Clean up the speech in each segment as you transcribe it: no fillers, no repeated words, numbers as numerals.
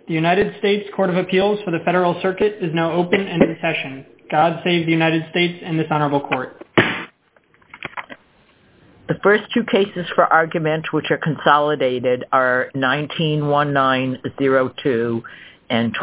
The United States Court of Appeals for the Federal Circuit is now open and in session. God save the United States and this honorable court. The first two cases for argument, which are consolidated, are 19-1902 and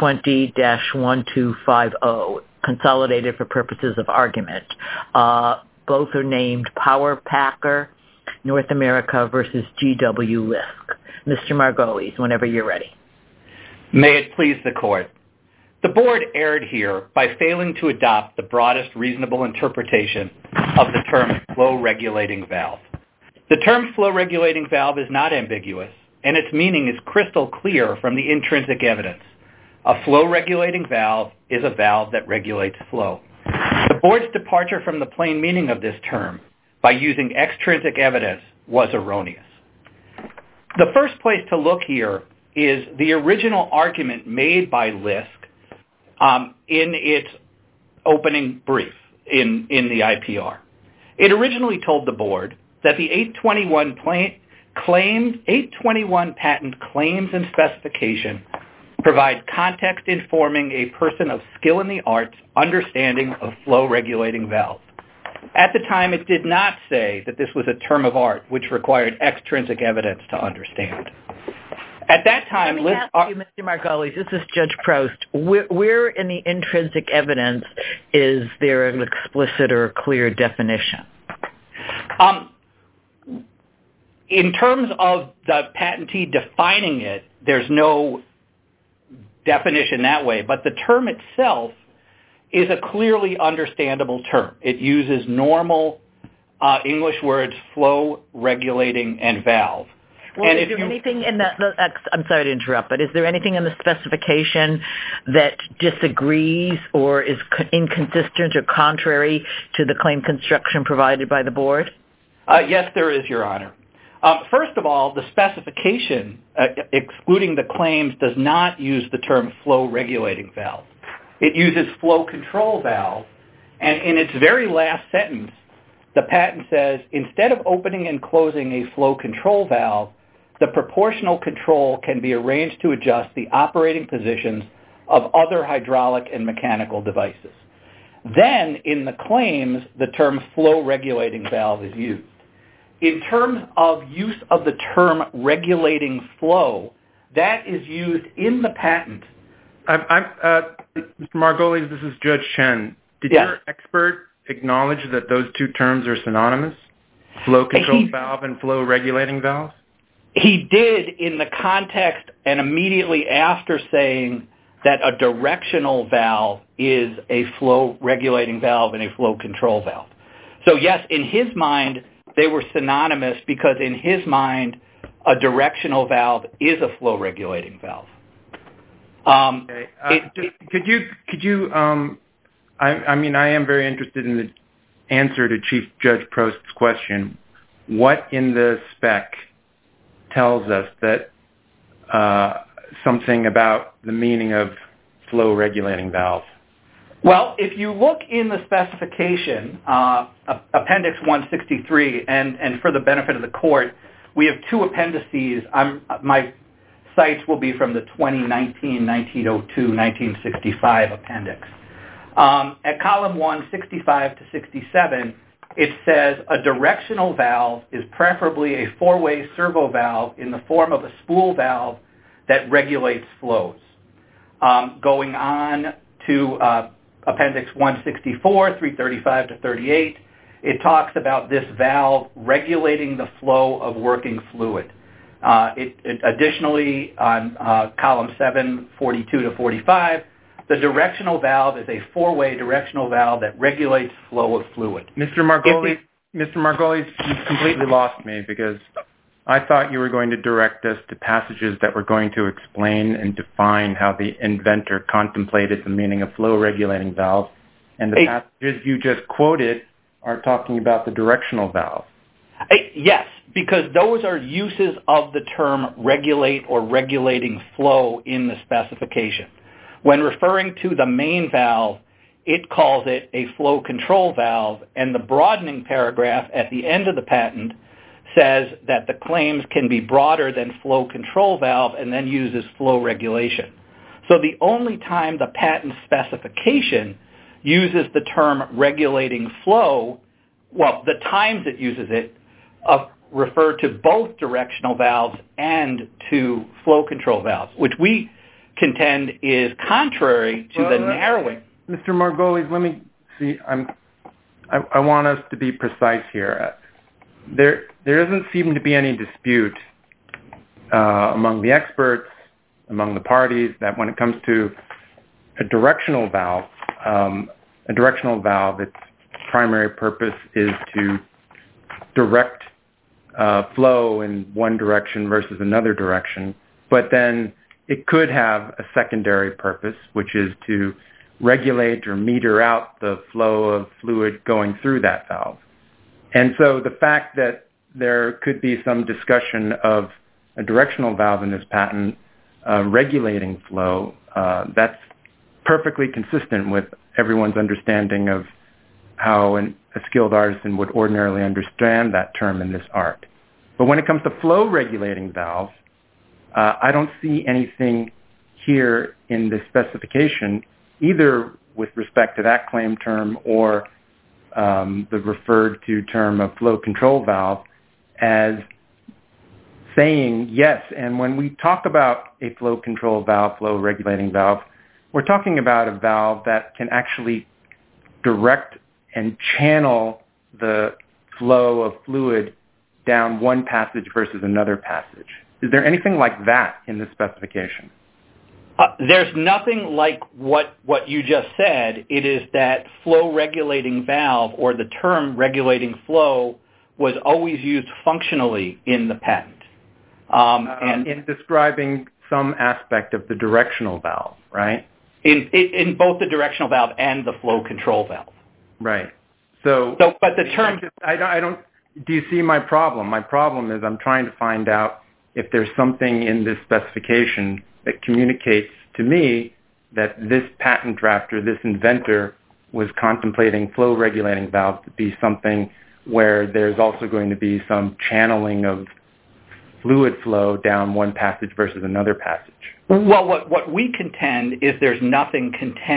20-1250, consolidated for purposes of argument. Both are named Power Packer North America versus GW Lisk. Mr. Margolis, whenever you're ready. May it please the court. The board erred here by failing to adopt the broadest reasonable interpretation of the term flow regulating valve. The term flow regulating valve is not ambiguous, and its meaning is crystal clear from the intrinsic evidence. A flow regulating valve is a valve that regulates flow. The board's departure from the plain meaning of this term by using extrinsic evidence was erroneous. The first place to look here is the original argument made by Lisk in its opening brief in the IPR. It originally told the board that the 821 patent claims and specification provide context informing a person of skill in the arts understanding of flow regulating valve. At the time, it did not say that this was a term of art which required extrinsic evidence to understand. At that time, let me ask you, Mr. Margolis, this is Judge Prost. Where in the intrinsic evidence is there an explicit or clear definition? In terms of the patentee defining it, there's no definition that way, but the term itself is a clearly understandable term. It uses normal English words, flow, regulating, and valve. Well, and is there anything in I'm sorry to interrupt, but is there anything in the specification that disagrees or is inconsistent or contrary to the claim construction provided by the board? Yes, there is, Your Honor. First of all, the specification, excluding the claims, does not use the term flow regulating valve. It uses flow control valve, and in its very last sentence, the patent says, instead of opening and closing a flow control valve, the proportional control can be arranged to adjust the operating positions of other hydraulic and mechanical devices. Then, in the claims, the term flow regulating valve is used. In terms of use of the term regulating flow, that is used in the patent. Mr. Margolis, this is Judge Chen. Did your expert acknowledge that those two terms are synonymous? Flow control valve and flow regulating valve? He did in the context and immediately after saying that a directional valve is a flow regulating valve and a flow control valve. So yes, in his mind, they were synonymous because in his mind, a directional valve is a flow regulating valve. Could you I am very interested in the answer to Chief Judge Prost's question. What in the spec tells us that something about the meaning of flow regulating valve? Well, if you look in the specification, Appendix 163, and for the benefit of the court, we have two appendices. My cites will be from the 2019, 1902, 1965 appendix. At column 1, 65 to 67, it says a directional valve is preferably a four-way servo valve in the form of a spool valve that regulates flows. Going on to Appendix 164, 335 to 38, it talks about this valve regulating the flow of working fluid. Additionally, on column 7, 42 to 45, the directional valve is a four-way directional valve that regulates flow of fluid. Mr. Margolis, you've completely lost me because I thought you were going to direct us to passages that were going to explain and define how the inventor contemplated the meaning of flow regulating valve, and the passages you just quoted are talking about the directional valve. Yes, because those are uses of the term regulate or regulating flow in the specification. When referring to the main valve, it calls it a flow control valve, and the broadening paragraph at the end of the patent says that the claims can be broader than flow control valve and then uses flow regulation. So the only time the patent specification uses the term regulating flow, well, the times it uses it refer to both directional valves and to flow control valves, which we contend is contrary to the narrowing. Mr. Margolis, let me see. I want us to be precise here. There doesn't seem to be any dispute among the experts, among the parties, that when it comes to a directional valve, its primary purpose is to direct flow in one direction versus another direction. But then it could have a secondary purpose, which is to regulate or meter out the flow of fluid going through that valve. And so the fact that there could be some discussion of a directional valve in this patent regulating flow, that's perfectly consistent with everyone's understanding of how a skilled artisan would ordinarily understand that term in this art. But when it comes to flow regulating valves, I don't see anything here in the specification, either with respect to that claim term or the referred to term of flow control valve, as saying yes. And when we talk about a flow control valve, flow regulating valve, we're talking about a valve that can actually direct and channel the flow of fluid down one passage versus another passage. Is there anything like that in the specification? There's nothing like what you just said. It is that flow regulating valve, or the term regulating flow, was always used functionally in the patent. And in describing some aspect of the directional valve, right? In both the directional valve and the flow control valve. Right. So but the term... I don't... Do you see my problem? My problem is I'm trying to find out if there's something in this specification that communicates to me that this patent drafter, this inventor, was contemplating flow regulating valve to be something where there's also going to be some channeling of fluid flow down one passage versus another passage. Well, what we contend is there's nothing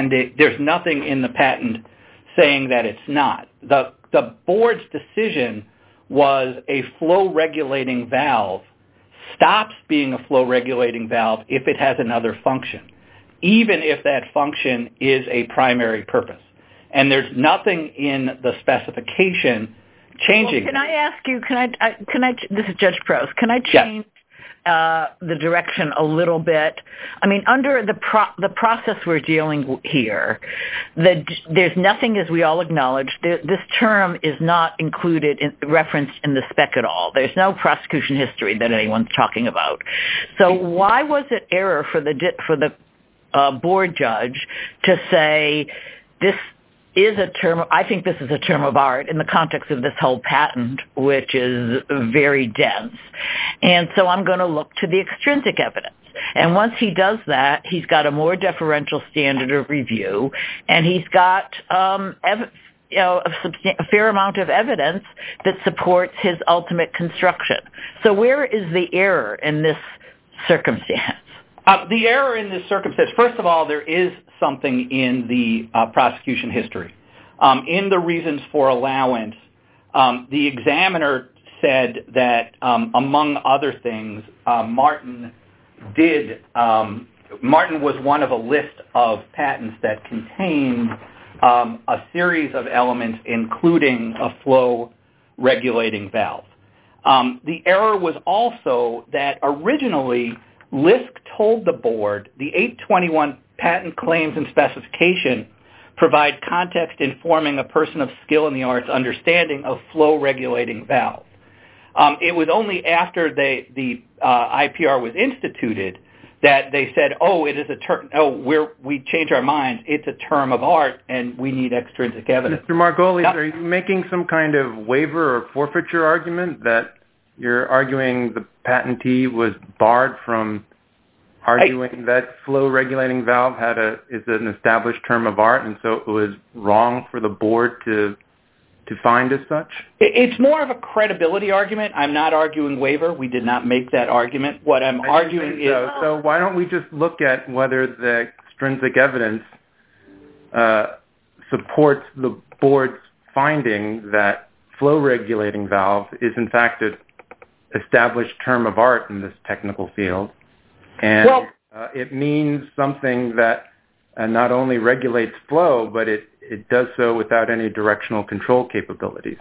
in the patent saying that it's not. The board's decision was a flow regulating valve stops being a flow regulating valve if it has another function, even if that function is a primary purpose. And there's nothing in the specification changing. Well, can I ask you, this is Judge Prose, can I change the direction a little bit? I mean, under the process we're dealing here, there's nothing, as we all acknowledge, this term is not referenced in the spec at all. There's no prosecution history that anyone's talking about. So why was it error for the board judge to say this is a term, I think this is a term of art in the context of this whole patent, which is very dense. And so I'm going to look to the extrinsic evidence. And once he does that, he's got a more deferential standard of review, and he's got a fair amount of evidence that supports his ultimate construction. So where is the error in this circumstance? The error in this circumstance, first of all, there is something in the prosecution history. In the reasons for allowance, the examiner said that, among other things, Martin was one of a list of patents that contained a series of elements, including a flow regulating valve. The error was also that originally LISC told the board the 821 patent claims and specification provide context informing a person of skill in the arts understanding of flow regulating valve. It was only after the IPR was instituted that they said, it is a term, we changed our minds, it's a term of art and we need extrinsic evidence. Mr. Margolis, are you making some kind of waiver or forfeiture argument that you're arguing the patentee was barred from arguing that flow regulating valve is an established term of art, and so it was wrong for the board to to find as such? It's more of a credibility argument. I'm not arguing waiver. We did not make that argument. What I'm arguing is... So why don't we just look at whether the extrinsic evidence supports the board's finding that flow regulating valve is in fact an established term of art in this technical field, and it means something that not only regulates flow, but it does so without any directional control capabilities.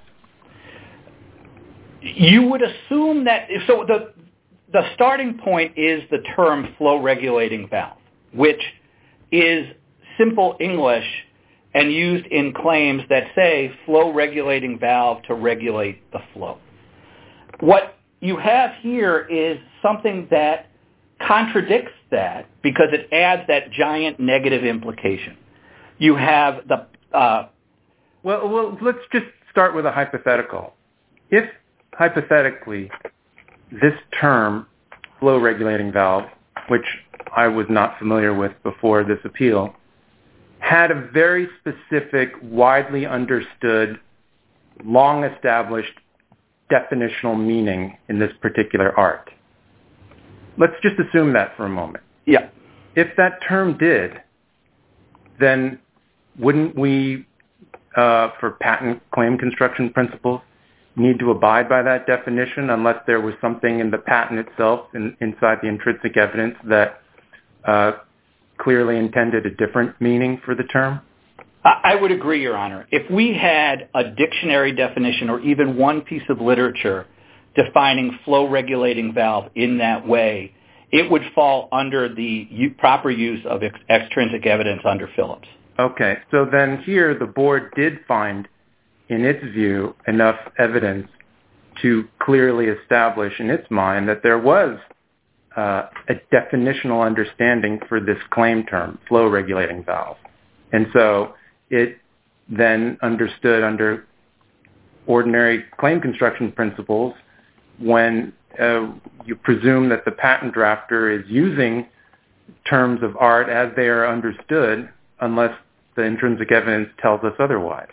You would assume that... So the starting point is the term flow regulating valve, which is simple English and used in claims that say flow regulating valve to regulate the flow. What you have here is something that contradicts that because it adds that giant negative implication. You have the... Well, let's just start with a hypothetical. If, hypothetically, this term, flow regulating valve, which I was not familiar with before this appeal, had a very specific, widely understood, long-established definitional meaning in this particular art. Let's just assume that for a moment. Yeah. If that term did, then wouldn't we, for patent claim construction principles, need to abide by that definition unless there was something in the patent itself, inside the intrinsic evidence, that clearly intended a different meaning for the term? I would agree, Your Honor. If we had a dictionary definition or even one piece of literature defining flow regulating valve in that way, it would fall under the proper use of extrinsic evidence under Phillips. Okay. So then here the board did find, in its view, enough evidence to clearly establish in its mind that there was a definitional understanding for this claim term, flow regulating valve. And so it then understood under ordinary claim construction principles when you presume that the patent drafter is using terms of art as they are understood unless the intrinsic evidence tells us otherwise.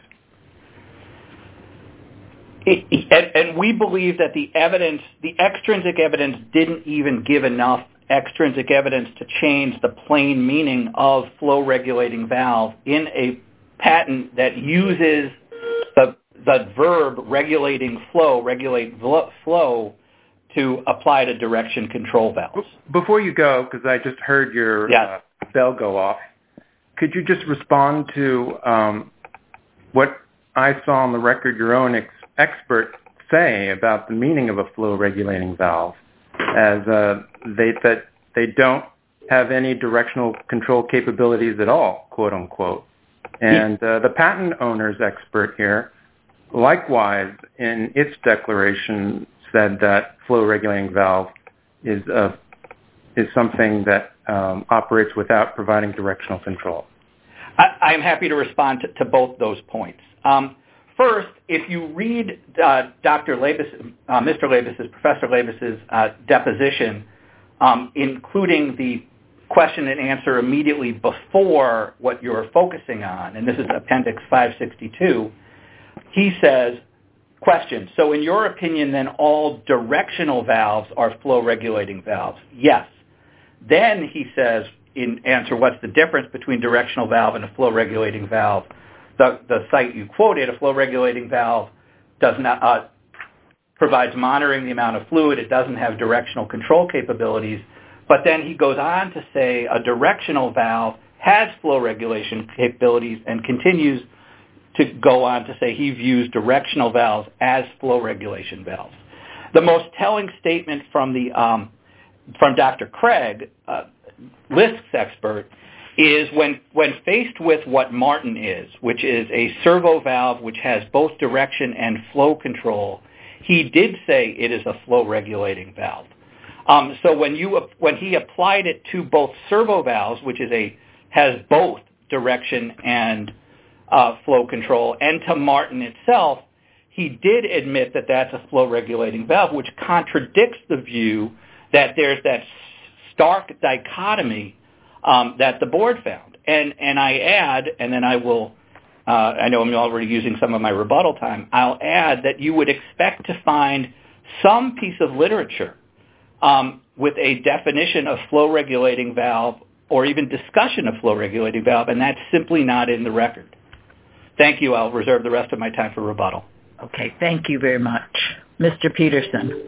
And we believe that the extrinsic evidence didn't even give enough extrinsic evidence to change the plain meaning of flow regulating valve in a patent that uses the verb regulating flow, regulate flow, to apply to direction control valves. Before you go, because I just heard your bell go off, could you just respond to what I saw on the record your own expert say about the meaning of a flow regulating valve, as that they don't have any directional control capabilities at all, quote unquote. And the patent owner's expert here, likewise, in its declaration, said that flow regulating valve is something that operates without providing directional control. I'm happy to respond to both those points. First, if you read Professor Labus's deposition, including the question and answer immediately before what you're focusing on, and this is Appendix 562, he says, question, so in your opinion, then all directional valves are flow regulating valves? Yes. Then he says, in answer, what's the difference between directional valve and a flow regulating valve? The site you quoted, a flow regulating valve, does not provides monitoring the amount of fluid. It doesn't have directional control capabilities. But then he goes on to say a directional valve has flow regulation capabilities and continues to go on to say he views directional valves as flow regulation valves. The most telling statement from Dr. Craig, LISC's expert, is when faced with what Martin is, which is a servo valve which has both direction and flow control, he did say it is a flow regulating valve. So when he applied it to both servo valves, which has both direction and flow control, and to Martin itself, he did admit that that's a flow regulating valve, which contradicts the view that there's that stark dichotomy that the board found. And I add, and then I will I know I'm already using some of my rebuttal time, I'll add that you would expect to find some piece of literature with a definition of flow regulating valve or even discussion of flow regulating valve, and that's simply not in the record. Thank you. I'll reserve the rest of my time for rebuttal. Okay, thank you very much. Mr. Peterson.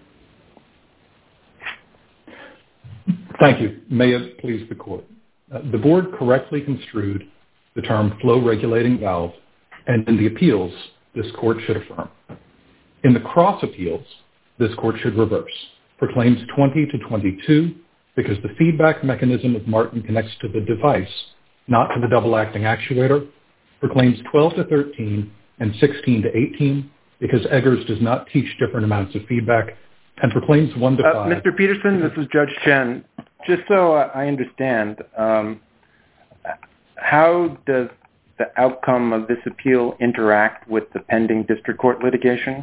Thank you. May it please the Court. The Board correctly construed the term flow regulating valve, and in the appeals, this Court should affirm. In the cross appeals, this Court should reverse for claims 20 to 22 because the feedback mechanism of Martin connects to the device, not to the double-acting actuator, for claims 12 to 13 and 16 to 18 because Eggers does not teach different amounts of feedback, and for claims 1 to 5... Mr. Peterson, this is Judge Chen. Just so I understand, how does the outcome of this appeal interact with the pending district court litigation?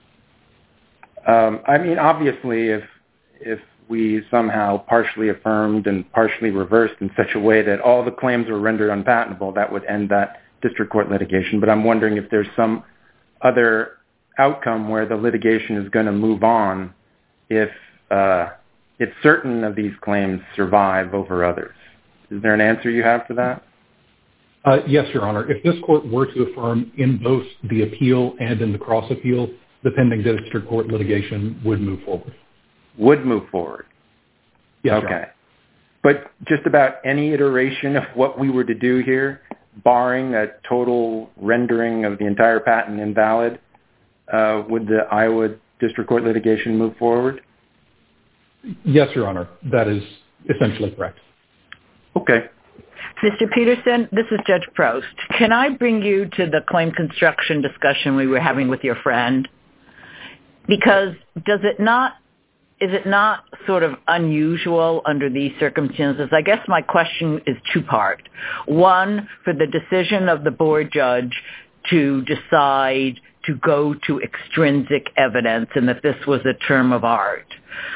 I mean, obviously, if we somehow partially affirmed and partially reversed in such a way that all the claims were rendered unpatentable, that would end that district court litigation. But I'm wondering if there's some other outcome where the litigation is going to move on if certain of these claims survive over others. Is there an answer you have for that? Yes, Your Honor. If this Court were to affirm in both the appeal and in the cross appeal, the pending district court litigation would move forward. Would move forward? Yes, okay. Your Honor. But just about any iteration of what we were to do here, barring a total rendering of the entire patent invalid, would the Iowa district court litigation move forward? Yes, Your Honor. That is essentially correct. Okay. Mr. Peterson, this is Judge Prost. Can I bring you to the claim construction discussion we were having with your friend? Because is it not sort of unusual under these circumstances? I guess my question is two-part. One, for the decision of the board judge to decide to go to extrinsic evidence and that this was a term of art.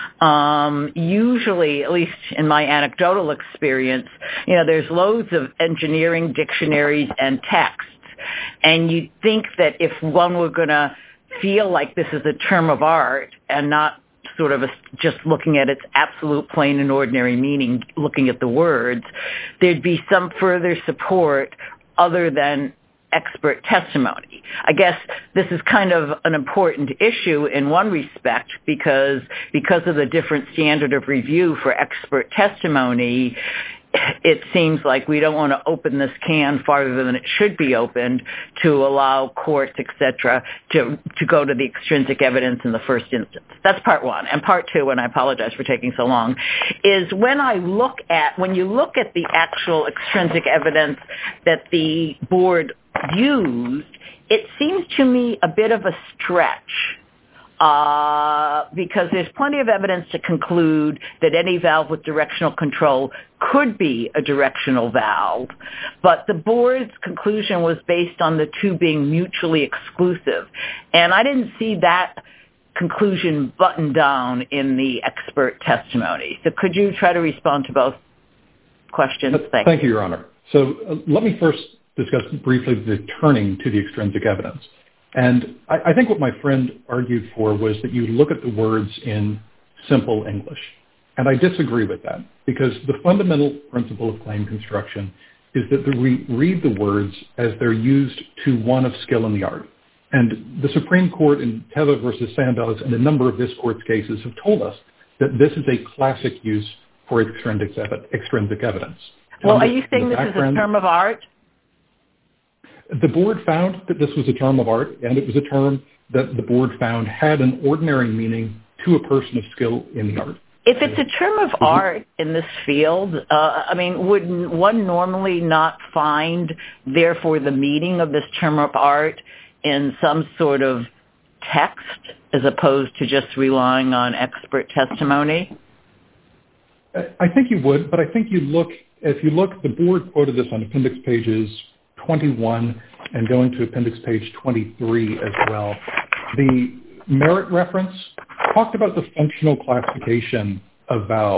Usually, at least in my anecdotal experience, there's loads of engineering dictionaries and texts, and you'd think that if one were going to feel like this is a term of art and not sort of just looking at its absolute plain and ordinary meaning, looking at the words, there'd be some further support other than expert testimony. I guess this is kind of an important issue in one respect because of the different standard of review for expert testimony. It seems like we don't want to open this can farther than it should be opened to allow courts, et cetera, to go to the extrinsic evidence in the first instance. That's part one. And part two, and I apologize for taking so long, is when you look at the actual extrinsic evidence that the board used, it seems to me a bit of a stretch. Because there's plenty of evidence to conclude that any valve with directional control could be a directional valve, but the board's conclusion was based on the two being mutually exclusive. And I didn't see that conclusion buttoned down in the expert testimony. So could you try to respond to both questions? Thank you, Your Honor. So let me first discuss briefly the turning to the extrinsic evidence. And I think what my friend argued for was that you look at the words in simple English. And I disagree with that because the fundamental principle of claim construction is that we read the words as they're used to one of skill in the art. And the Supreme Court in Teva versus Sandoz and a number of this court's cases have told us that this is a classic use for extrinsic evidence. Well, are you saying this is a term of art? The board found that this was a term of art, and it was a term that the board found had an ordinary meaning to a person of skill in the art. If it's a term of art in this field, would one normally not find, therefore, the meaning of this term of art in some sort of text as opposed to just relying on expert testimony? I think you would, but I think if you look, the board quoted this on appendix pages 21 and going to appendix page 23 as well. The merit reference talked about the functional classification of valves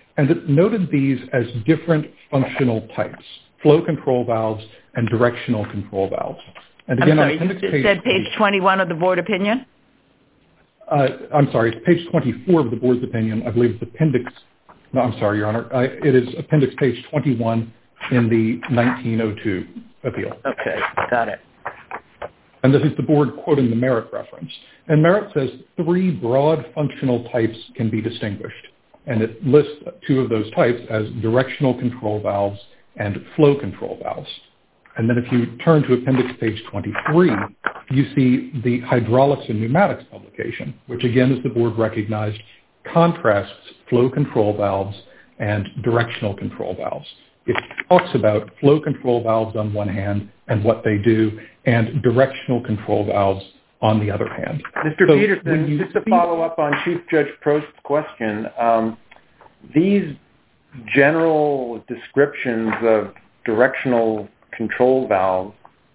and it noted these as different functional types, flow control valves and directional control valves. And again, I'm sorry, you said page 21 of the board opinion? I'm sorry, it's page 24 of the board's opinion. I believe it's appendix, no, I'm sorry, Your Honor. It is appendix page 21 in the 1902 appeal. Okay, got it. And this is the board quoting the Merritt reference. And Merritt says 3 broad functional types can be distinguished. And it lists 2 of those types as directional control valves and flow control valves. And then if you turn to appendix page 23, you see the hydraulics and pneumatics publication, which again, as the board recognized, contrasts flow control valves and directional control valves. It talks about flow control valves on one hand and what they do, and directional control valves on the other hand. Mr. Peterson, just to follow up on Chief Judge Prost's question, these general descriptions of directional control valves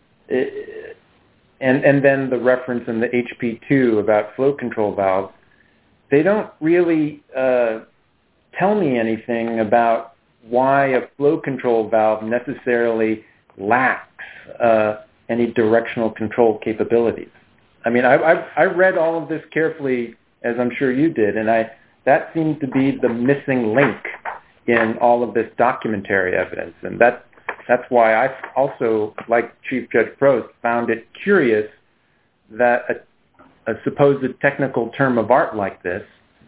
and then the reference in the HP2 about flow control valves, they don't really tell me anything about why a flow control valve necessarily lacks any directional control capabilities. I mean, I read all of this carefully, as I'm sure you did, and that seems to be the missing link in all of this documentary evidence. And that's why I also, like Chief Judge Prost, found it curious that a supposed technical term of art like this,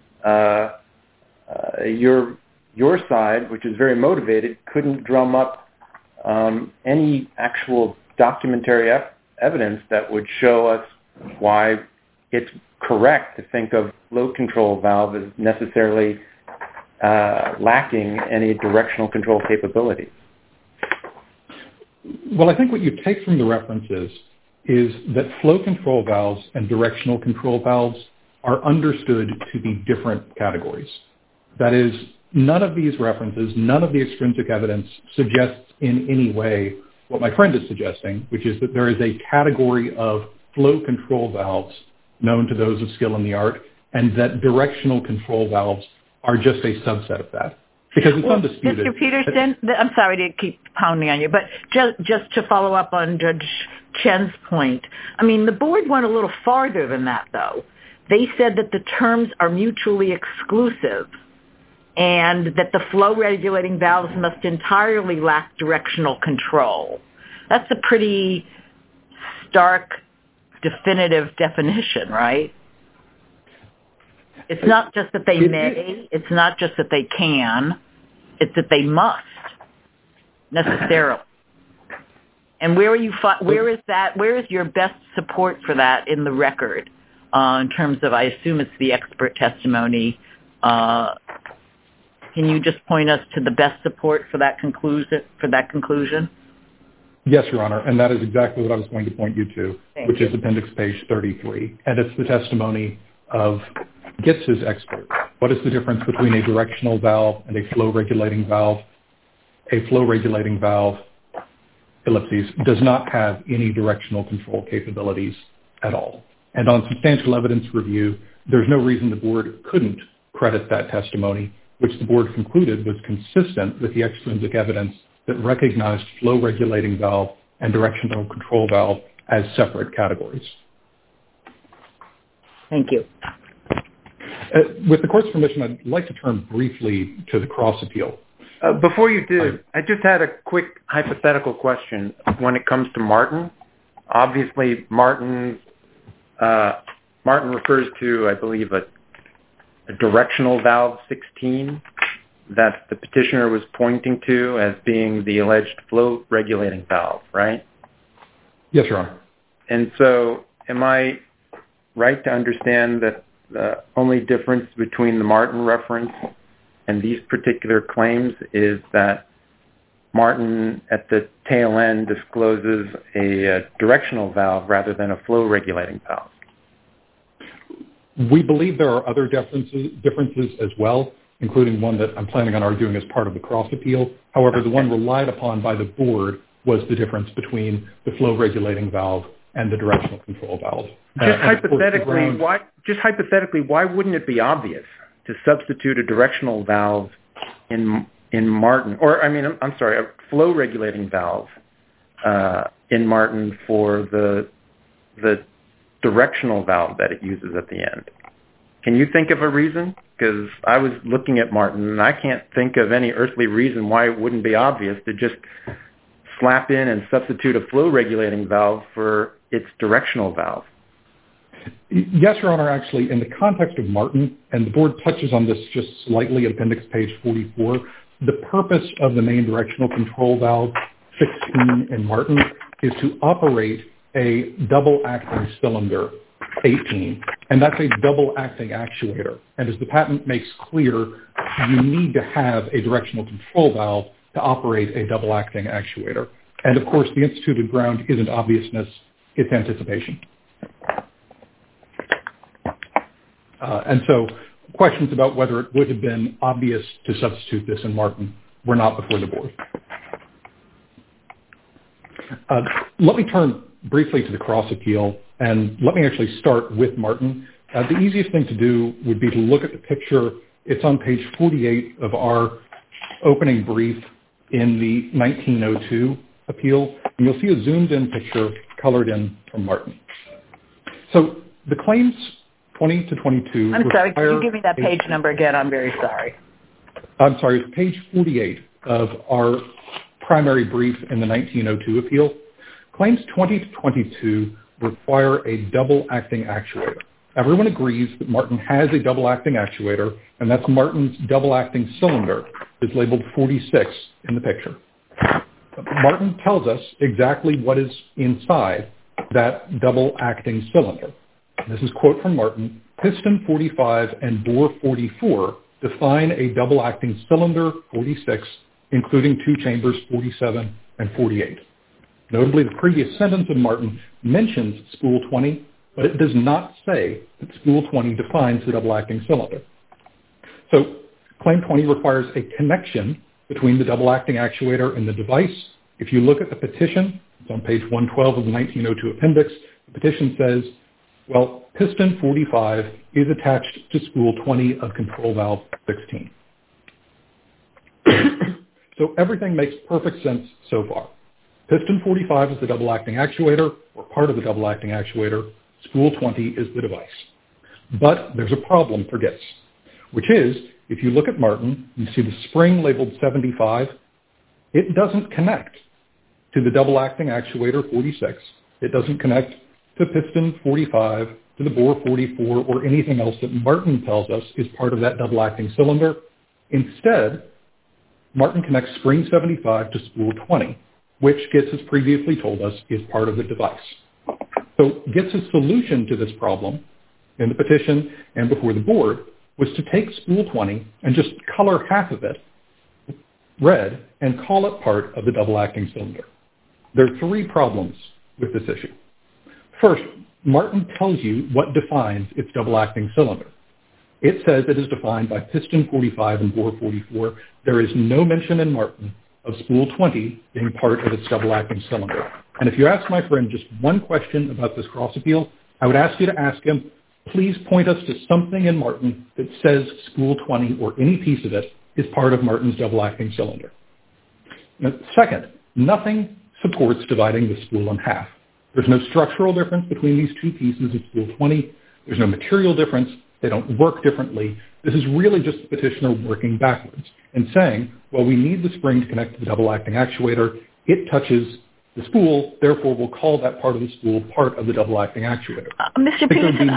your side, which is very motivated, couldn't drum up any actual documentary evidence that would show us why it's correct to think of flow control valve as necessarily lacking any directional control capabilities. Well, I think what you take from the references is that flow control valves and directional control valves are understood to be different categories. That is, none of these references, none of the extrinsic evidence suggests in any way what my friend is suggesting, which is that there is a category of flow control valves known to those of skill in the art, and that directional control valves are just a subset of that. Because it's undisputed. Mr. Peterson, I'm sorry to keep pounding on you, but just to follow up on Judge Chen's point, I mean, the board went a little farther than that, though. They said that the terms are mutually exclusive and that the flow regulating valves must entirely lack directional control. That's a pretty stark, definitive definition, right? It's not just that they may, it's not just that they can, it's that they must, necessarily. And where is your best support for that in the record, in terms of, I assume it's the expert testimony? Can you just point us to the best support for that conclusion? Yes, Your Honor, and that is exactly what I was going to point you to, which is appendix page 33. And it's the testimony of Gitz's expert. What is the difference between a directional valve and a flow regulating valve? A flow regulating valve, ellipses, does not have any directional control capabilities at all. And on substantial evidence review, there's no reason the board couldn't credit that testimony, which the board concluded was consistent with the extrinsic evidence that recognized flow regulating valve and directional control valve as separate categories. Thank you. With the court's permission, I'd like to turn briefly to the cross appeal. Before you do, I just had a quick hypothetical question when it comes to Martin. Obviously, Martin refers to, I believe, a directional valve 16 that the petitioner was pointing to as being the alleged flow regulating valve, right? Yes, Your Honor. And so am I right to understand that the only difference between the Martin reference and these particular claims is that Martin at the tail end discloses a directional valve rather than a flow regulating valve? We believe there are other differences as well, including one that I'm planning on arguing as part of the cross appeal. However, the one relied upon by the board was the difference between the flow regulating valve and the directional control valve. Just hypothetically, why wouldn't it be obvious to substitute a directional valve in Martin, or I mean, I'm sorry, a flow regulating valve in Martin for the directional valve that it uses at the end. Can you think of a reason? Because I was looking at Martin, and I can't think of any earthly reason why it wouldn't be obvious to just slap in and substitute a flow regulating valve for its directional valve. Yes, Your Honor, actually, in the context of Martin, and the board touches on this just slightly at appendix page 44, the purpose of the main directional control valve 16 in Martin is to operate a double-acting cylinder 18, and that's a double-acting actuator. And as the patent makes clear, you need to have a directional control valve to operate a double-acting actuator. And of course, the instituted ground isn't obviousness, it's anticipation. And so questions about whether it would have been obvious to substitute this in Martin were not before the board. Let me turn briefly to the cross appeal, and let me actually start with Martin. The easiest thing to do would be to look at the picture. It's on page 48 of our opening brief in the 1902 appeal, and you'll see a zoomed-in picture colored in from Martin. So the claims 20 to 22... I'm sorry, can you give me that page number again? I'm very sorry. I'm sorry, it's page 48 of our primary brief in the 1902 appeal. Claims 20 to 22 require a double-acting actuator. Everyone agrees that Martin has a double-acting actuator, and that's Martin's double-acting cylinder. It's labeled 46 in the picture. Martin tells us exactly what is inside that double-acting cylinder. This is a quote from Martin. Piston 45 and bore 44 define a double-acting cylinder 46, including two chambers 47 and 48. Notably, the previous sentence of Martin mentions spool 20, but it does not say that spool 20 defines the double-acting cylinder. So claim 20 requires a connection between the double-acting actuator and the device. If you look at the petition, it's on page 112 of the 1902 appendix, the petition says, well, piston 45 is attached to spool 20 of control valve 16. So everything makes perfect sense so far. Piston 45 is the double-acting actuator, or part of the double-acting actuator. Spool 20 is the device. But there's a problem for GITS, which is, if you look at Martin, you see the spring labeled 75, it doesn't connect to the double-acting actuator 46. It doesn't connect to piston 45, to the bore 44, or anything else that Martin tells us is part of that double-acting cylinder. Instead, Martin connects spring 75 to spool 20, which GITS has previously told us is part of the device. So GITS' solution to this problem in the petition and before the board was to take spool 20 and just color half of it red and call it part of the double-acting cylinder. There are three problems with this issue. First, Martin tells you what defines its double-acting cylinder. It says it is defined by piston 45 and bore 44. There is no mention in Martin of spool 20 being part of its double-acting cylinder. And if you ask my friend just one question about this cross-appeal, I would ask you to ask him, please point us to something in Martin that says spool 20 or any piece of it is part of Martin's double-acting cylinder. Now, second, nothing supports dividing the spool in half. There's no structural difference between these two pieces of spool 20. There's no material difference. They don't work differently. This is really just the petitioner working backwards and saying, well, we need the spring to connect to the double-acting actuator. It touches the spool, therefore we'll call that part of the spool part of the double-acting actuator. Mr. Peterson,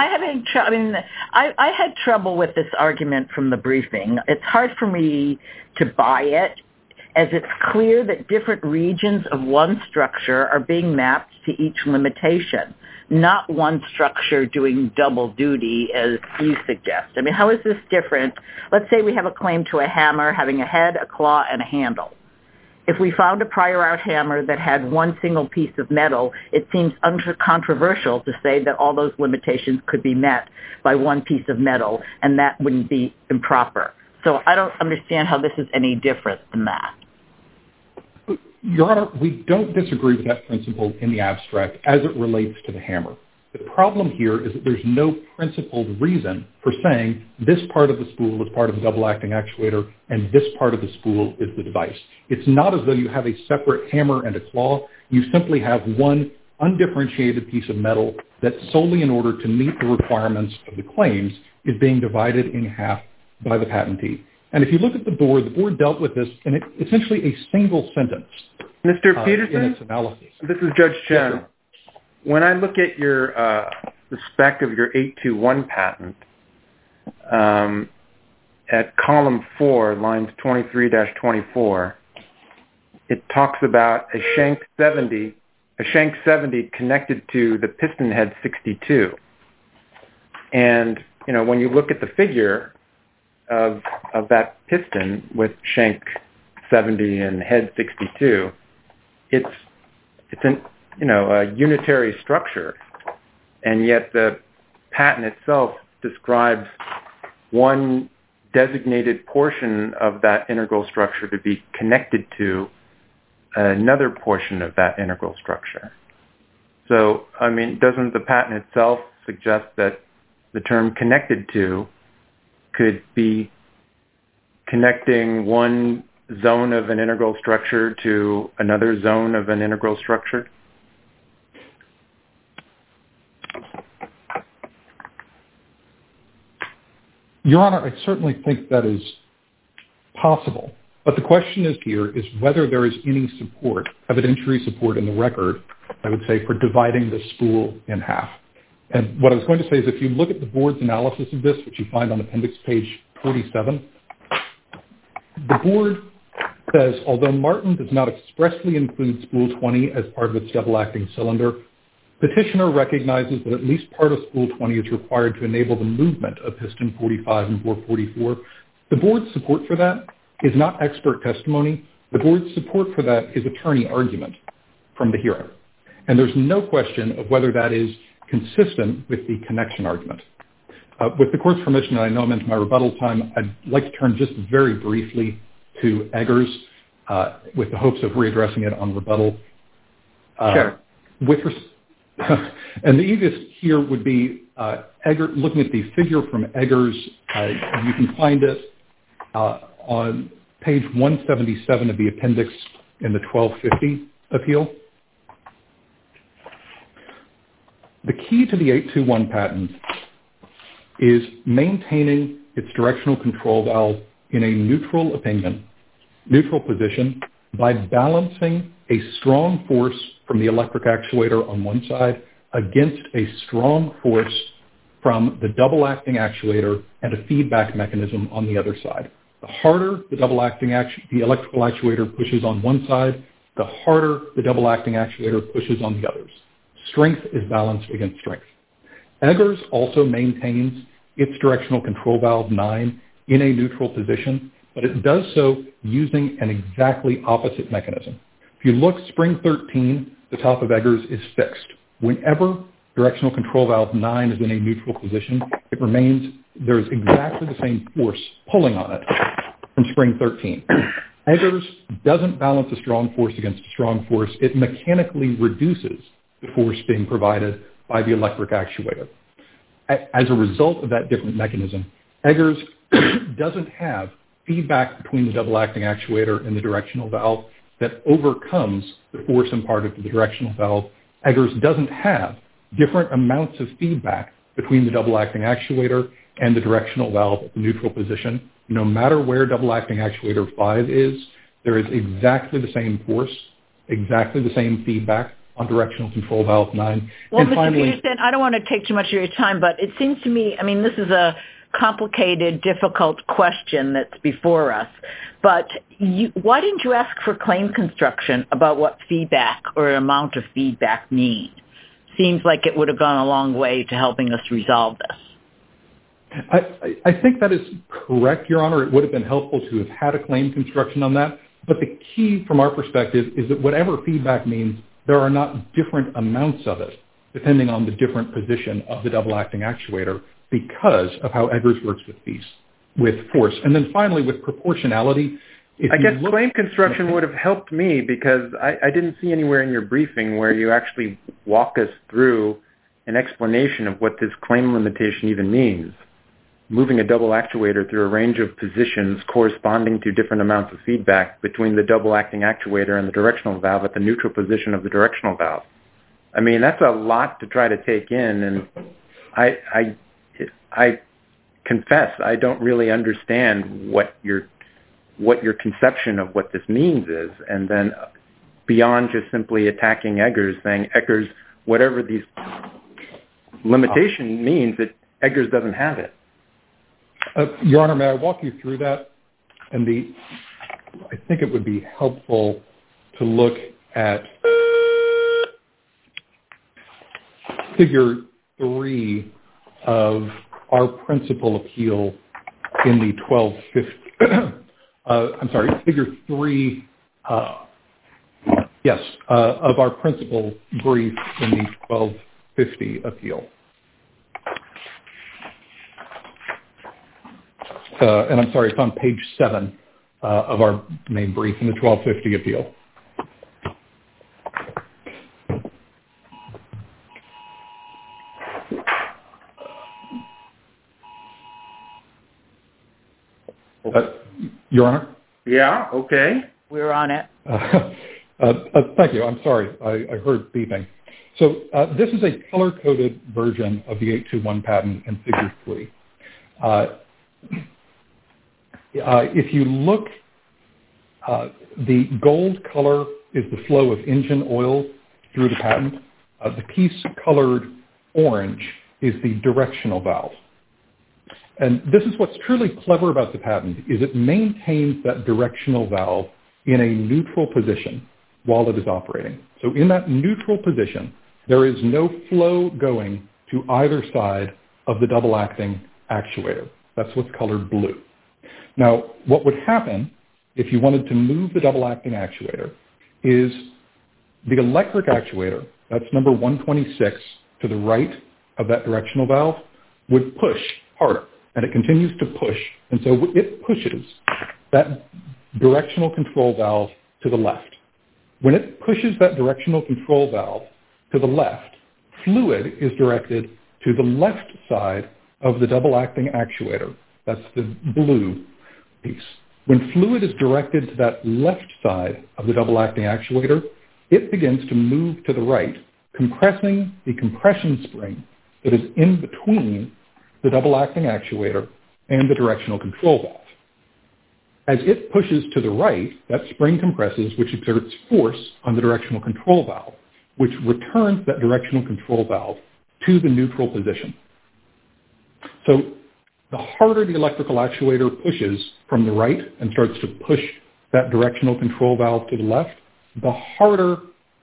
I had trouble with this argument from the briefing. It's hard for me to buy it, as it's clear that different regions of one structure are being mapped to each limitation, not one structure doing double duty as you suggest. I mean, how is this different? Let's say we have a claim to a hammer having a head, a claw, and a handle. If we found a prior art hammer that had one single piece of metal, it seems controversial to say that all those limitations could be met by one piece of metal, and that wouldn't be improper. So I don't understand how this is any different than that. Your Honor, we don't disagree with that principle in the abstract as it relates to the hammer. The problem here is that there's no principled reason for saying this part of the spool is part of the double-acting actuator and this part of the spool is the device. It's not as though you have a separate hammer and a claw. You simply have one undifferentiated piece of metal that solely in order to meet the requirements of the claims is being divided in half by the patentee. And if you look at the board dealt with this in essentially a single sentence. Mr. Peterson, in its analysis. This is Judge Chen. Yes, when I look at your the spec of your 821 patent, at column 4, lines 23-24, it talks about a shank 70 connected to the piston head 62. And, when you look at the figure of that piston with shank 70 and head 62, it's a unitary structure, and yet the patent itself describes one designated portion of that integral structure to be connected to another portion of that integral structure. So, doesn't the patent itself suggest that the term connected to could be connecting one zone of an integral structure to another zone of an integral structure? Your Honor, I certainly think that is possible. But the question is whether there is any support, evidentiary support in the record, I would say, for dividing the spool in half. And what I was going to say is if you look at the board's analysis of this, which you find on appendix page 47, the board says, although Martin does not expressly include spool 20 as part of its double-acting cylinder, petitioner recognizes that at least part of spool 20 is required to enable the movement of piston 45 and bore 44. The board's support for that is not expert testimony. The board's support for that is attorney argument from the hearing. And there's no question of whether that is consistent with the connection argument. With the court's permission, I know I'm into my rebuttal time, I'd like to turn just very briefly to Eggers with the hopes of readdressing it on rebuttal. Sure. And the easiest here would be looking at the figure from Eggers. You can find it on page 177 of the appendix in the 1250 appeal. The key to the 821 patent is maintaining its directional control valve in a neutral position by balancing a strong force from the electric actuator on one side against a strong force from the double-acting actuator and a feedback mechanism on the other side. The harder the electrical actuator pushes on one side, the harder the double-acting actuator pushes on the others. Strength is balanced against strength. Eggers also maintains its directional control valve 9 in a neutral position, but it does so using an exactly opposite mechanism. If you look, spring 13, the top of Eggers is fixed. Whenever directional control valve 9 is in a neutral position, there's exactly the same force pulling on it from spring 13. Eggers doesn't balance a strong force against a strong force. It mechanically reduces the force being provided by the electric actuator. As a result of that different mechanism, Eggers doesn't have feedback between the double-acting actuator and the directional valve that overcomes the force imparted to the directional valve. Eggers doesn't have different amounts of feedback between the double-acting actuator and the directional valve at the neutral position. No matter where double-acting actuator 5 is, there is exactly the same force, exactly the same feedback on directional control valve 9. Well, and Mr. finally, Peterson, I don't want to take too much of your time, but it seems to me, this is a complicated, difficult question that's before us. But why didn't you ask for claim construction about what feedback or amount of feedback mean? Seems like it would have gone a long way to helping us resolve this. I think that is correct, Your Honor. It would have been helpful to have had a claim construction on that. But the key from our perspective is that whatever feedback means, there are not different amounts of it, depending on the different position of the double-acting actuator because of how Eggers works with force. And then finally, with proportionality. I guess claim construction would have helped me because I didn't see anywhere in your briefing where you actually walk us through an explanation of what this claim limitation even means. Moving a double actuator through a range of positions corresponding to different amounts of feedback between the double acting actuator and the directional valve at the neutral position of the directional valve. I mean, that's a lot to try to take in, and I confess I don't really understand what your conception of what this means is, and then beyond just simply attacking Eggers, saying Eggers, whatever these limitation means, that Eggers doesn't have it. Your Honor, may I walk you through that? And I think it would be helpful to look at Figure 3 of our principal appeal in the 1250. I'm sorry, Figure 3. Yes, of our principal brief in the 1250 appeal. And I'm sorry, it's on page 7 of our main brief in the 1250 appeal. Your Honor? Yeah, okay. We're on it. Thank you. I'm sorry. I heard beeping. So this is a color-coded version of the 821 patent in Figure 3. If you look, the gold color is the flow of engine oil through the patent. The piece colored orange is the directional valve. And this is what's truly clever about the patent, is it maintains that directional valve in a neutral position while it is operating. So in that neutral position, there is no flow going to either side of the double-acting actuator. That's what's colored blue. Now, what would happen if you wanted to move the double-acting actuator is the electric actuator, that's number 126 to the right of that directional valve, would push harder. And it continues to push. And so it pushes that directional control valve to the left. When it pushes that directional control valve to the left, fluid is directed to the left side of the double-acting actuator. That's the blue piece. When fluid is directed to that left side of the double-acting actuator, it begins to move to the right, compressing the compression spring that is in between the double-acting actuator and the directional control valve. As it pushes to the right, that spring compresses, which exerts force on the directional control valve, which returns that directional control valve to the neutral position. So the harder the electrical actuator pushes from the right and starts to push that directional control valve to the left, the harder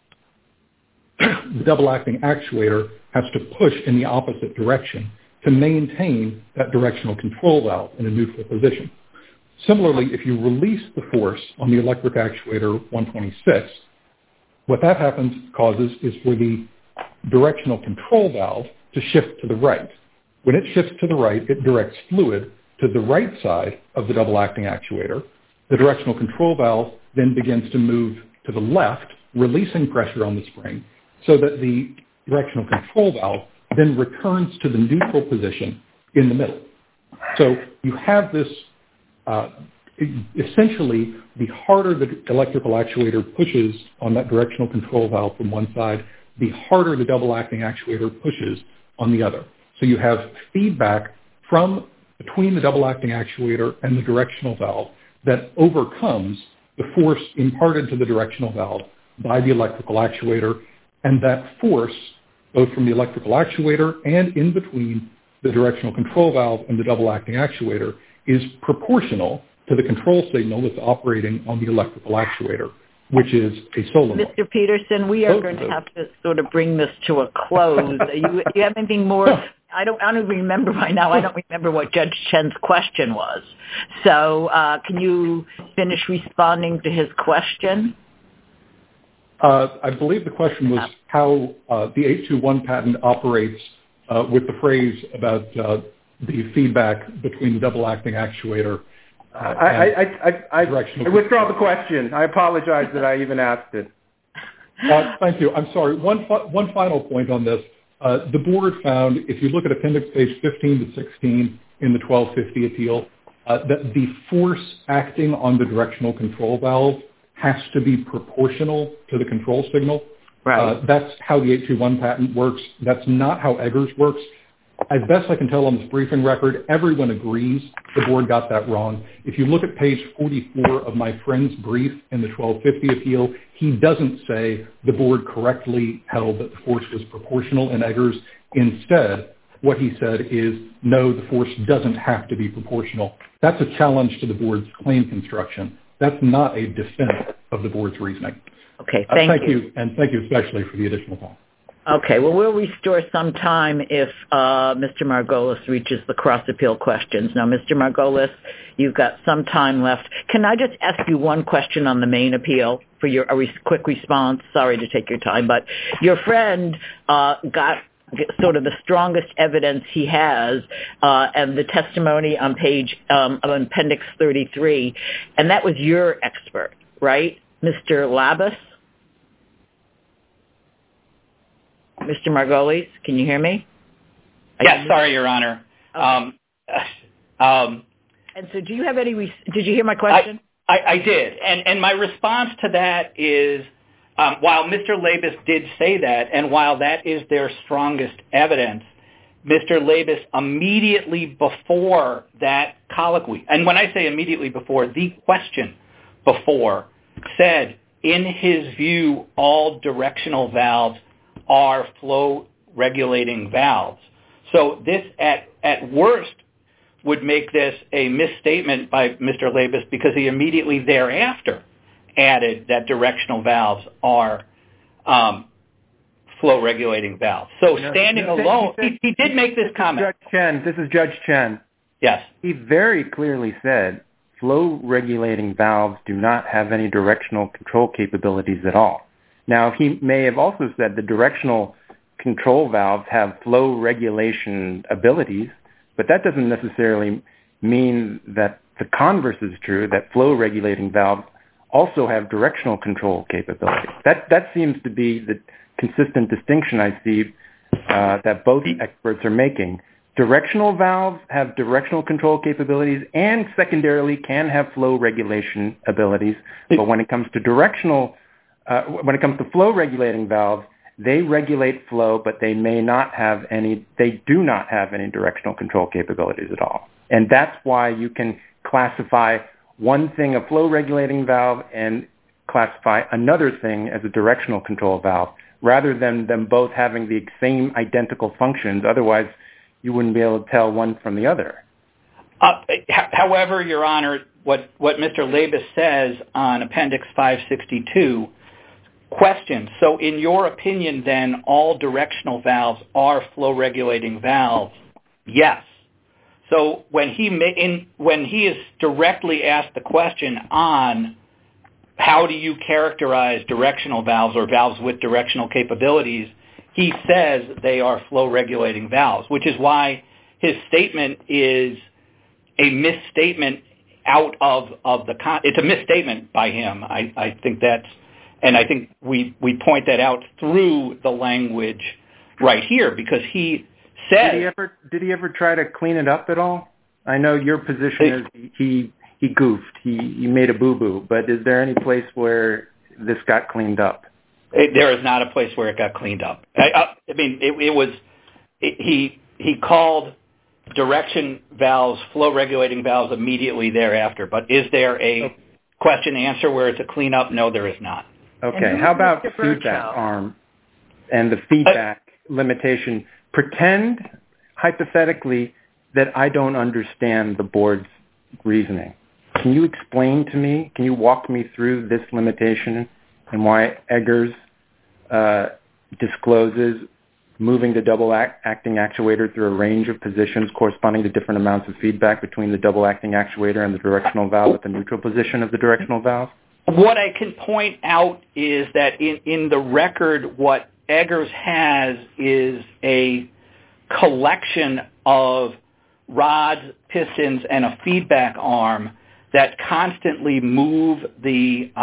the double-acting actuator has to push in the opposite direction to maintain that directional control valve in a neutral position. Similarly, if you release the force on the electric actuator 126, what that causes is for the directional control valve to shift to the right. When it shifts to the right, it directs fluid to the right side of the double-acting actuator. The directional control valve then begins to move to the left, releasing pressure on the spring, so that the directional control valve then returns to the neutral position in the middle. So you have this, essentially, the harder the electrical actuator pushes on that directional control valve from one side, the harder the double-acting actuator pushes on the other. So you have feedback from between the double-acting actuator and the directional valve that overcomes the force imparted to the directional valve by the electrical actuator, and that force, both from the electrical actuator and in between the directional control valve and the double-acting actuator, is proportional to the control signal that's operating on the electrical actuator, which is a solenoid. Mr. Peterson, we are going to have to sort of bring this to a close. You have anything more? I don't remember by now. I don't remember what Judge Chen's question was. So can you finish responding to his question? I believe the question was how the 821 patent operates with the phrase about the feedback between the double-acting actuator. I withdraw the question. I apologize that I even asked it. Thank you. I'm sorry. One final point on this. The board found, if you look at appendix page 15 to 16 in the 1250 appeal, that the force acting on the directional control valve has to be proportional to the control signal. Right. That's how the 821 patent works. That's not how Eggers works. As best I can tell on this briefing record, everyone agrees the board got that wrong. If you look at page 44 of my friend's brief in the 1250 appeal, he doesn't say the board correctly held that the force was proportional in Eggers. Instead, what he said is, no, the force doesn't have to be proportional. That's a challenge to the board's claim construction. That's not a defense of the board's reasoning. Okay, thank you. And thank you especially for the additional time. Okay, well, we'll restore some time if Mr. Margolis reaches the cross-appeal questions. Now, Mr. Margolis, you've got some time left. Can I just ask you one question on the main appeal for your quick response? Sorry to take your time, but your friend got sort of the strongest evidence he has and the testimony on page of appendix 33, and that was your expert, right, Mr. Labus? Mr. Margolis, can you hear me? Yes, sorry, Your Honor. Okay. And so do you have any did you hear my question? I did. And my response to that is, while Mr. Labus did say that, and while that is their strongest evidence, Mr. Labus immediately before that colloquy, and when I say immediately before, the question before, said, in his view, all directional valves are flow regulating valves. So this at worst would make this a misstatement by Mr. Labus because he immediately thereafter added that directional valves are flow regulating valves. So standing alone, he did make this comment. This is Judge Chen. Yes. He very clearly said flow regulating valves do not have any directional control capabilities at all. Now, he may have also said the directional control valves have flow regulation abilities, but that doesn't necessarily mean that the converse is true, that flow regulating valves also have directional control capabilities. That seems to be the consistent distinction I see that both experts are making. Directional valves have directional control capabilities and secondarily can have flow regulation abilities, but when it comes to flow regulating valves, they regulate flow, but they do not have any directional control capabilities at all. And that's why you can classify one thing a flow regulating valve and classify another thing as a directional control valve, rather than them both having the same identical functions. Otherwise, you wouldn't be able to tell one from the other. However, Your Honor, what Mr. Labus says on Appendix 562 questions. So in your opinion, then, all directional valves are flow regulating valves? Yes. So when he is directly asked the question on how do you characterize directional valves or valves with directional capabilities, he says they are flow regulating valves, which is why his statement is a misstatement out of the it's a misstatement by him. I think that's, and I think we point that out through the language right here, because he said... Did he ever try to clean it up at all? I know your position is he goofed, he made a boo-boo, but is there any place where this got cleaned up? There is not a place where it got cleaned up. I mean, he called direction valves flow regulating valves immediately thereafter, but is there a question answer where it's a cleanup? No, there is not. Okay, how about the feedback arm and the feedback limitation? Pretend, hypothetically, that I don't understand the board's reasoning. Can you explain to me, can you walk me through this limitation and why Eggers discloses moving the double-acting actuator through a range of positions corresponding to different amounts of feedback between the double-acting actuator and the directional valve at the neutral position of the directional valve? What I can point out is that in the record, what Eggers has is a collection of rods, pistons, and a feedback arm that constantly move the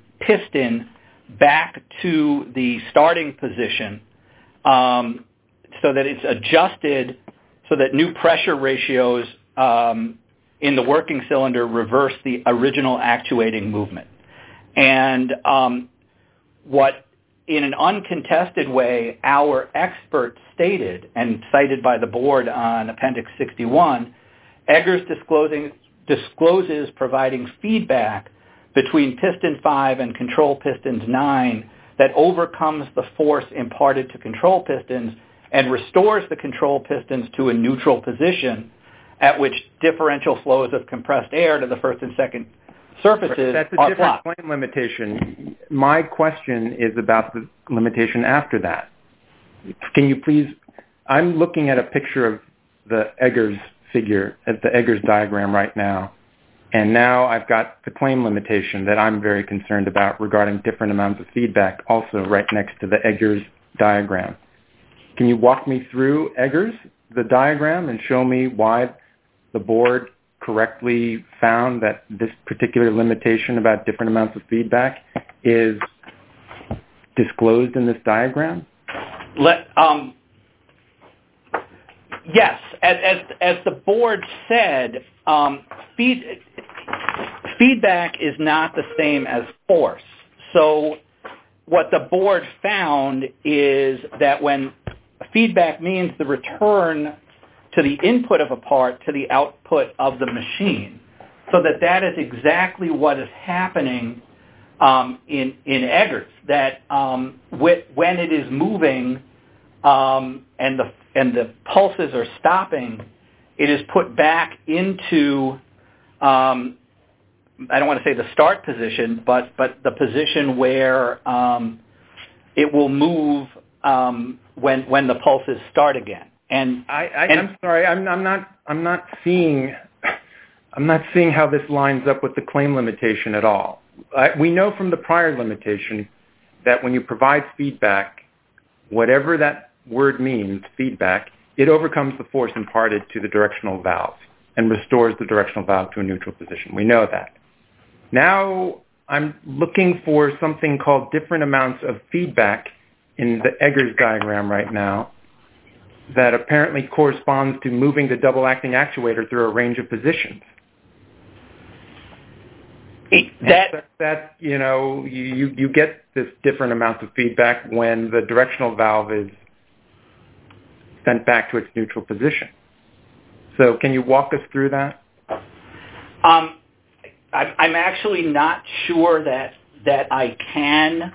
piston back to the starting position it's adjusted so that new pressure ratios in the working cylinder reverse the original actuating movement. And what, in an uncontested way, our expert stated and cited by the board on Appendix 61, Eggers discloses providing feedback between piston 5 and control pistons 9 that overcomes the force imparted to control pistons and restores the control pistons to a neutral position at which differential flows of compressed air to the first and second surfaces That's a are different blocked. claim limitation. My question is about the limitation after that. Can you please, I'm looking at a picture of the Eggers figure, at the Eggers diagram right now, and now I've got the claim limitation that I'm very concerned about regarding different amounts of feedback also right next to the Eggers diagram. Can you walk me through Eggers, the diagram, and show me why the board correctly found that this particular limitation about different amounts of feedback is disclosed in this diagram? Yes, as the board said, feedback is not the same as force. So what the board found is that when feedback means the return to the input of a part to the output of the machine, so that is exactly what is happening in Eggers, that when it is moving and the pulses are stopping, it is put back into I don't want to say the start position, but the position where it will move when the pulses start again. And I'm sorry, I'm not seeing how this lines up with the claim limitation at all. We know from the prior limitation that when you provide feedback, whatever that word means, feedback, it overcomes the force imparted to the directional valve and restores the directional valve to a neutral position. We know that. Now I'm looking for something called different amounts of feedback in the Eggers diagram right now that apparently corresponds to moving the double-acting actuator through a range of positions. That you get this different amount of feedback when the directional valve is sent back to its neutral position. So can you walk us through that? I'm actually not sure that I can.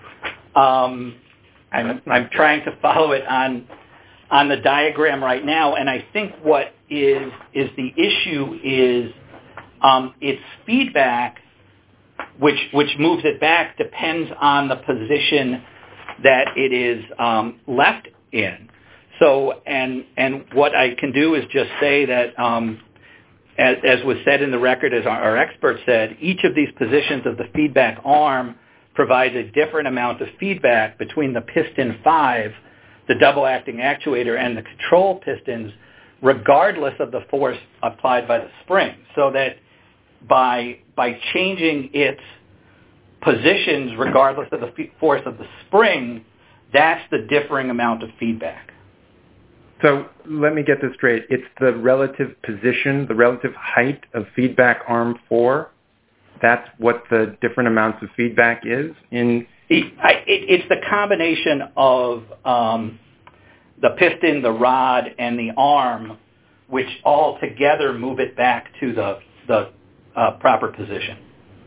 I'm trying to follow it on the diagram right now, and I think what is the issue is its feedback, which moves it back, depends on the position that it is left in. So, and what I can do is just say that, as was said in the record, as our expert said, each of these positions of the feedback arm provides a different amount of feedback between the piston 5, the double-acting actuator, and the control pistons, regardless of the force applied by the spring. So that by changing its positions, regardless of the force of the spring, that's the differing amount of feedback. So let me get this straight. It's the relative position, the relative height of feedback arm 4. That's what the different amounts of feedback is? It's the combination of the piston, the rod, and the arm, which all together move it back to the proper position.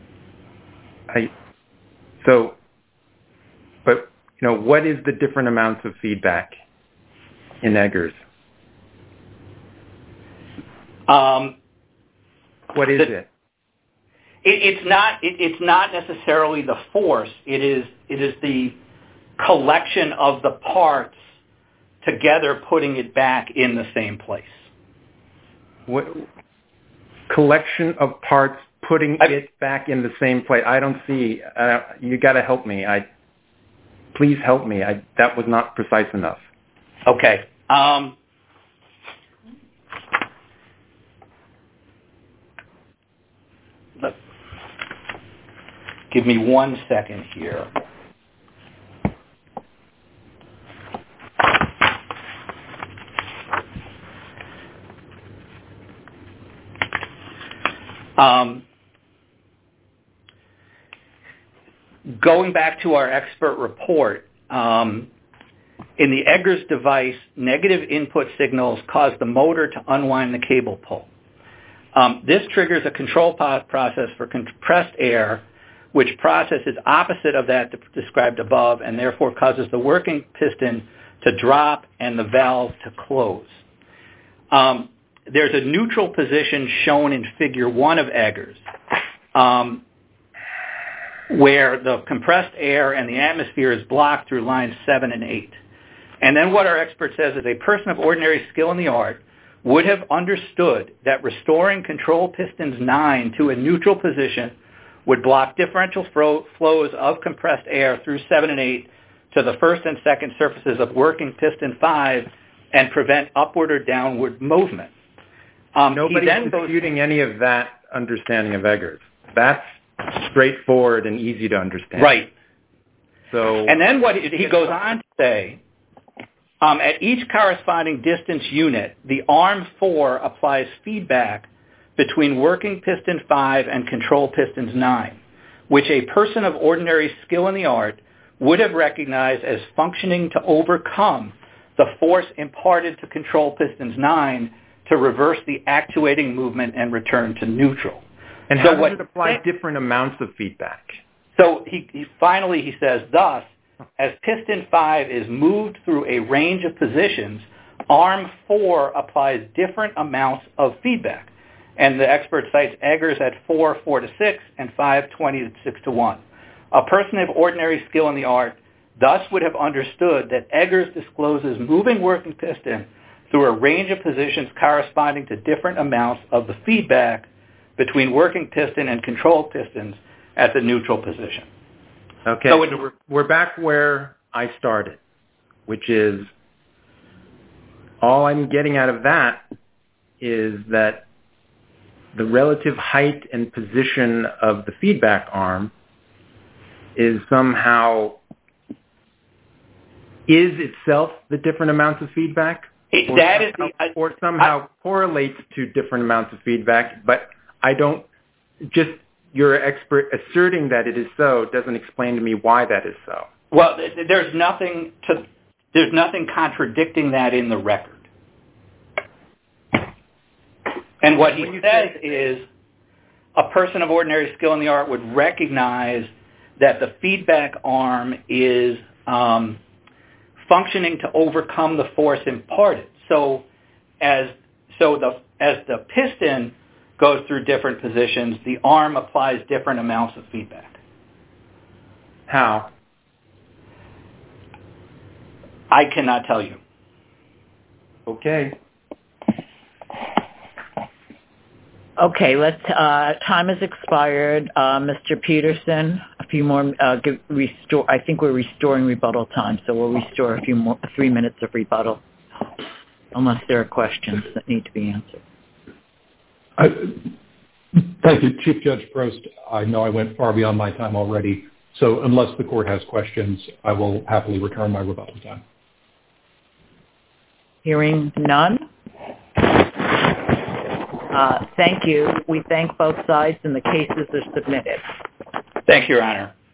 But what is the different amounts of feedback in Eggers? What is it? It's not necessarily the force. It is the collection of the parts together, putting it back in the same place. What collection of parts putting it back in the same place? I don't see. You got to help me. Please help me. That was not precise enough. Okay. Give me 1 second here. Going back to our expert report, in the Eggers device, negative input signals cause the motor to unwind the cable pull. This triggers a control process for compressed air, which process is opposite of that described above and therefore causes the working piston to drop and the valve to close. There's a neutral position shown in Figure 1 of Eggers, where the compressed air and the atmosphere is blocked through lines 7 and 8. And then what our expert says is a person of ordinary skill in the art would have understood that restoring control pistons 9 to a neutral position would block differential flows of compressed air through 7 and 8 to the first and second surfaces of working piston 5 and prevent upward or downward movement. Nobody's disputing any of that understanding of Eggers. That's straightforward and easy to understand. Right. So, and then what he goes on to say, at each corresponding distance unit, the arm 4 applies feedback between working piston 5 and control pistons 9, which a person of ordinary skill in the art would have recognized as functioning to overcome the force imparted to control pistons 9 to reverse the actuating movement and return to neutral. And how does it apply different amounts of feedback? So he finally says, thus, as piston 5 is moved through a range of positions, arm 4 applies different amounts of feedback. And the expert cites Eggers at 4, 4 to 6, and 5, 20 to 6 to 1. A person of ordinary skill in the art thus would have understood that Eggers discloses moving working piston through a range of positions corresponding to different amounts of the feedback between working piston and control pistons at the neutral position. Okay, so we're back where I started, which is all I'm getting out of that is that the relative height and position of the feedback arm is somehow is itself the different amounts of feedback, or somehow correlates to different amounts of feedback, but I don't just your expert asserting that it is so doesn't explain to me why that is so. Well, there's nothing contradicting that in the record. And what he says is a person of ordinary skill in the art would recognize that the feedback arm is functioning to overcome the force imparted. So as the piston goes through different positions, the arm applies different amounts of feedback. How? I cannot tell you. Okay. Okay, let's. Time has expired. Mr. Peterson, a few more. Restore. I think we're restoring rebuttal time, so we'll restore a few more, 3 minutes of rebuttal, unless there are questions that need to be answered. Thank you, Chief Judge Prost. I know I went far beyond my time already, so unless the court has questions, I will happily return my rebuttal time. Hearing none. Thank you. We thank both sides, and the cases are submitted. Thank you, Your Honor.